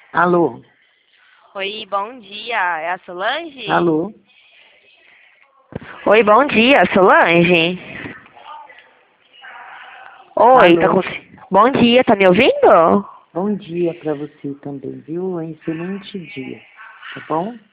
Alô? Oi, bom dia. É a Solange? Alô? Oi, bom dia, Solange. Oi, tá com... Alô? Bom dia, tá me ouvindo? Bom dia para você também, viu? Um excelente dia, tá bom?